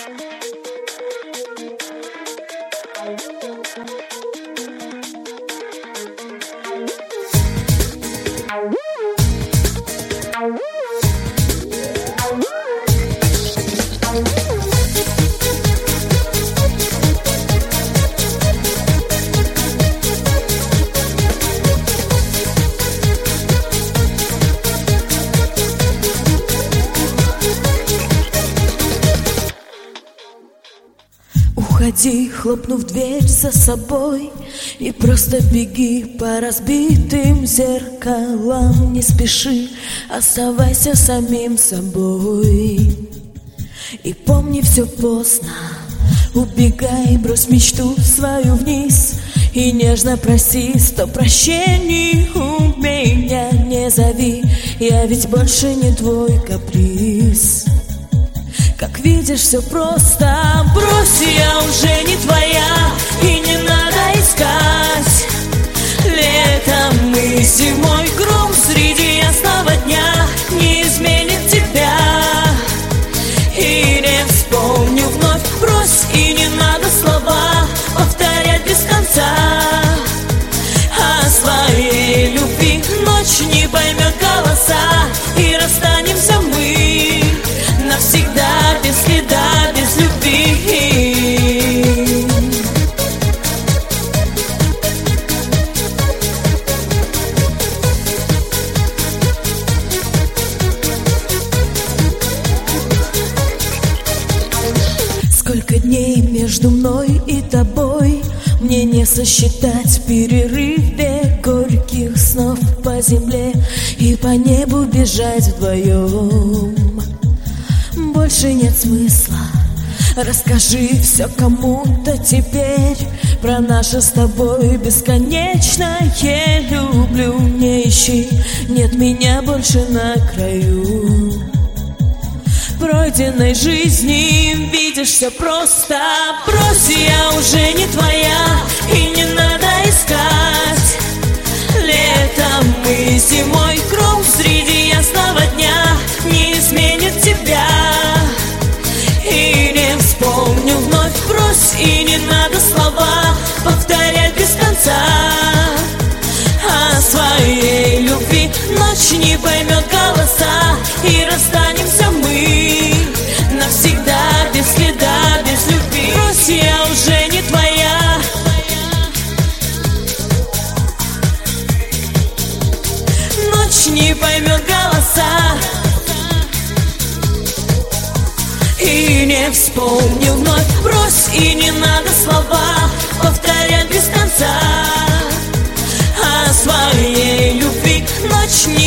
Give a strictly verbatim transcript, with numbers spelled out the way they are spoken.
Уходи, хлопнув дверь за собой, и просто беги по разбитым зеркалам. Не спеши, оставайся самим собой. И помни, все поздно, убегай, брось мечту свою вниз и нежно проси сто прощений у меня. Не зови, я ведь больше не твой каприз. Как видишь, все просто, брось, я уже не твоя, и не надо искать. Летом и зимой гром среди ясного дня не изменит тебя. И не вспомню вновь, брось, и не надо слова повторять без конца. О своей любви ночь не поймет голоса, и расстанемся мы навсегда, без следа, без любви. Сколько дней между мной и тобой, мне не сосчитать в перерыве горьких снов по земле и по небу бежать вдвоем. Больше нет смысла, расскажи все кому-то теперь про наше с тобой бесконечное люблю. Не ищи, нет меня больше на краю пройденной жизни. Видишь, все просто, брось, я уже не твоя, и не надо искать. Летом и зимой гром среди ясного дня не изменит тебя. И не вспомню вновь, брось, и не надо слова повторять без конца. О своей любви ночь не поймет голоса, и расстанемся мы навсегда, без следа, без любви. Брось, я уже не твоя, ночь не поймет голоса, и не вспомню вновь, брось, и не надо слова повторять без конца. О своей любви ночь не